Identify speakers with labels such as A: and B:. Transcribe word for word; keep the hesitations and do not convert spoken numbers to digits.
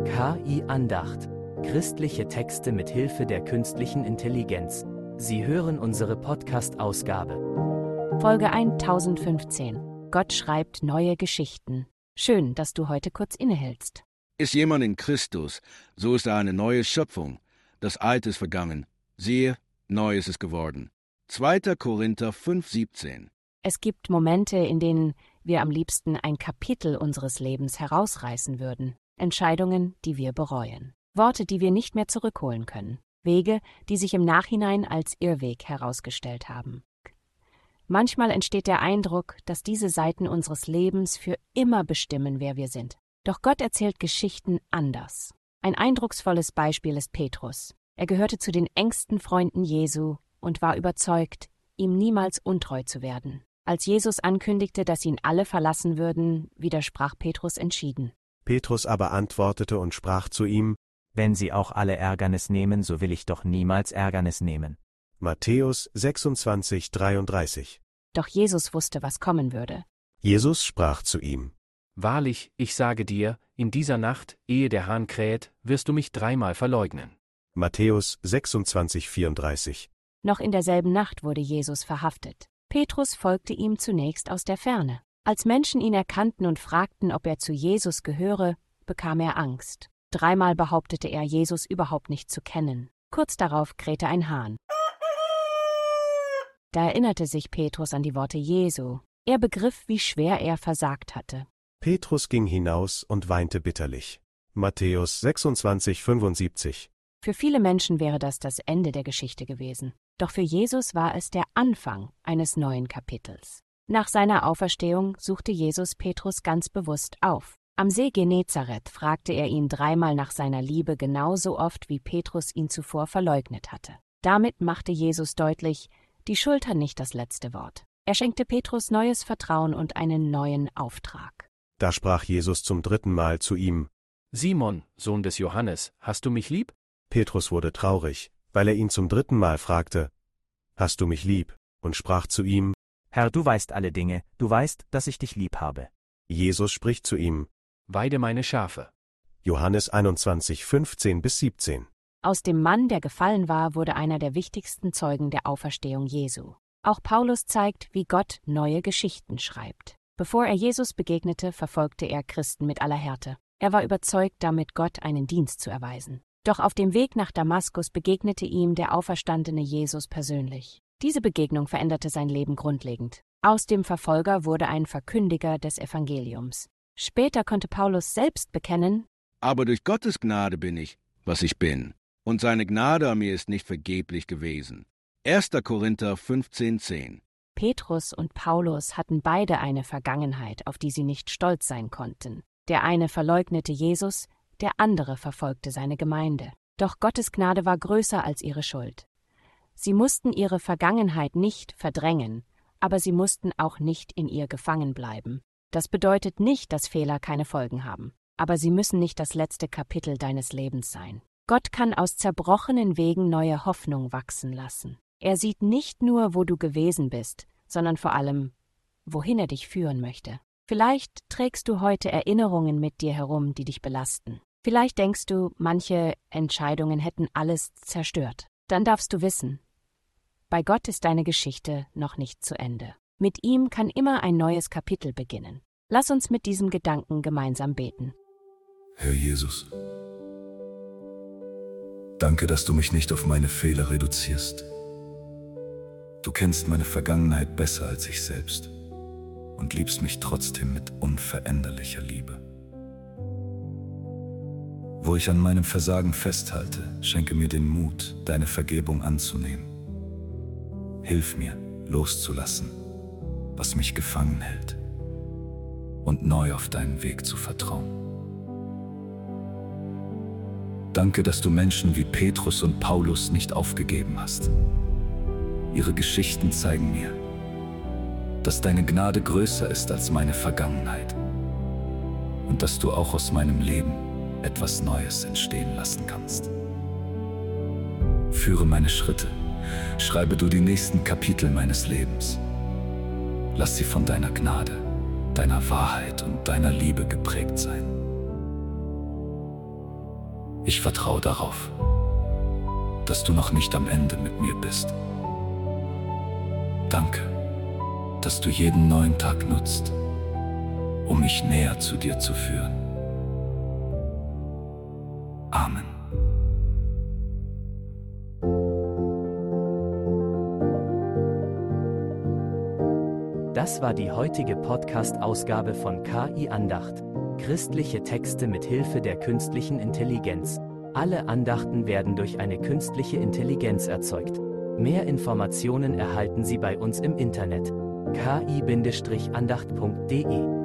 A: K I-Andacht. Christliche Texte mit Hilfe der künstlichen Intelligenz. Sie hören unsere Podcast-Ausgabe.
B: Folge tausendfünfzehn. Gott schreibt neue Geschichten. Schön, dass du heute kurz innehältst.
C: Ist jemand in Christus, so ist er eine neue Schöpfung. Das Alte ist vergangen. Siehe, Neues ist geworden. zweiter Korinther fünf siebzehn.
B: Es gibt Momente, in denen wir am liebsten ein Kapitel unseres Lebens herausreißen würden. Entscheidungen, die wir bereuen. Worte, die wir nicht mehr zurückholen können. Wege, die sich im Nachhinein als Irrweg herausgestellt haben. Manchmal entsteht der Eindruck, dass diese Seiten unseres Lebens für immer bestimmen, wer wir sind. Doch Gott erzählt Geschichten anders. Ein eindrucksvolles Beispiel ist Petrus. Er gehörte zu den engsten Freunden Jesu und war überzeugt, ihm niemals untreu zu werden. Als Jesus ankündigte, dass ihn alle verlassen würden, widersprach Petrus entschieden.
D: Petrus aber antwortete und sprach zu ihm:
E: Wenn sie auch alle Ärgernis nehmen, so will ich doch niemals Ärgernis nehmen.
D: Matthäus sechsundzwanzig dreiunddreißig.
B: Doch Jesus wusste, was kommen würde.
D: Jesus sprach zu ihm:
F: Wahrlich, ich sage dir, in dieser Nacht, ehe der Hahn kräht, wirst du mich dreimal verleugnen.
D: Matthäus sechsundzwanzig vierunddreißig.
B: Noch in derselben Nacht wurde Jesus verhaftet. Petrus folgte ihm zunächst aus der Ferne. Als Menschen ihn erkannten und fragten, ob er zu Jesus gehöre, bekam er Angst. Dreimal behauptete er, Jesus überhaupt nicht zu kennen. Kurz darauf krähte ein Hahn. Da erinnerte sich Petrus an die Worte Jesu. Er begriff, wie schwer er versagt hatte.
D: Petrus ging hinaus und weinte bitterlich. Matthäus sechsundzwanzig fünfundsiebzig.
B: Für viele Menschen wäre das das Ende der Geschichte gewesen. Doch für Jesus war es der Anfang eines neuen Kapitels. Nach seiner Auferstehung suchte Jesus Petrus ganz bewusst auf. Am See Genezareth fragte er ihn dreimal nach seiner Liebe genauso oft, wie Petrus ihn zuvor verleugnet hatte. Damit machte Jesus deutlich, die Schuld hat nicht das letzte Wort. Er schenkte Petrus neues Vertrauen und einen neuen Auftrag.
D: Da sprach Jesus zum dritten Mal zu ihm:
F: Simon, Sohn des Johannes, hast du mich lieb?
D: Petrus wurde traurig, weil er ihn zum dritten Mal fragte: Hast du mich lieb? Und sprach zu ihm:
E: Herr, du weißt alle Dinge, du weißt, dass ich dich lieb habe.
D: Jesus spricht zu ihm:
F: Weide meine Schafe.
D: Johannes einundzwanzig fünfzehn bis siebzehn.
B: Aus dem Mann, der gefallen war, wurde einer der wichtigsten Zeugen der Auferstehung Jesu. Auch Paulus zeigt, wie Gott neue Geschichten schreibt. Bevor er Jesus begegnete, verfolgte er Christen mit aller Härte. Er war überzeugt, damit Gott einen Dienst zu erweisen. Doch auf dem Weg nach Damaskus begegnete ihm der auferstandene Jesus persönlich. Diese Begegnung veränderte sein Leben grundlegend. Aus dem Verfolger wurde ein Verkündiger des Evangeliums. Später konnte Paulus selbst bekennen:
C: Aber durch Gottes Gnade bin ich, was ich bin, und seine Gnade an mir ist nicht vergeblich gewesen. erster Korinther fünfzehn zehn.
B: Petrus und Paulus hatten beide eine Vergangenheit, auf die sie nicht stolz sein konnten. Der eine verleugnete Jesus, der andere verfolgte seine Gemeinde. Doch Gottes Gnade war größer als ihre Schuld. Sie mussten ihre Vergangenheit nicht verdrängen, aber sie mussten auch nicht in ihr gefangen bleiben. Das bedeutet nicht, dass Fehler keine Folgen haben. Aber sie müssen nicht das letzte Kapitel deines Lebens sein. Gott kann aus zerbrochenen Wegen neue Hoffnung wachsen lassen. Er sieht nicht nur, wo du gewesen bist, sondern vor allem, wohin er dich führen möchte. Vielleicht trägst du heute Erinnerungen mit dir herum, die dich belasten. Vielleicht denkst du, manche Entscheidungen hätten alles zerstört. Dann darfst du wissen, bei Gott ist deine Geschichte noch nicht zu Ende. Mit ihm kann immer ein neues Kapitel beginnen. Lass uns mit diesem Gedanken gemeinsam beten.
G: Herr Jesus, danke, dass du mich nicht auf meine Fehler reduzierst. Du kennst meine Vergangenheit besser als ich selbst und liebst mich trotzdem mit unveränderlicher Liebe. Wo ich an meinem Versagen festhalte, schenke mir den Mut, deine Vergebung anzunehmen. Hilf mir, loszulassen, was mich gefangen hält, und neu auf deinen Weg zu vertrauen. Danke, dass du Menschen wie Petrus und Paulus nicht aufgegeben hast. Ihre Geschichten zeigen mir, dass deine Gnade größer ist als meine Vergangenheit und dass du auch aus meinem Leben etwas Neues entstehen lassen kannst. Führe meine Schritte, schreibe du die nächsten Kapitel meines Lebens. Lass sie von deiner Gnade, deiner Wahrheit und deiner Liebe geprägt sein. Ich vertraue darauf, dass du noch nicht am Ende mit mir bist. Danke, dass du jeden neuen Tag nutzt, um mich näher zu dir zu führen. Amen.
A: Das war die heutige Podcast-Ausgabe von K I Andacht. Christliche Texte mit Hilfe der künstlichen Intelligenz. Alle Andachten werden durch eine künstliche Intelligenz erzeugt. Mehr Informationen erhalten Sie bei uns im Internet k i Bindestrich andacht punkt de.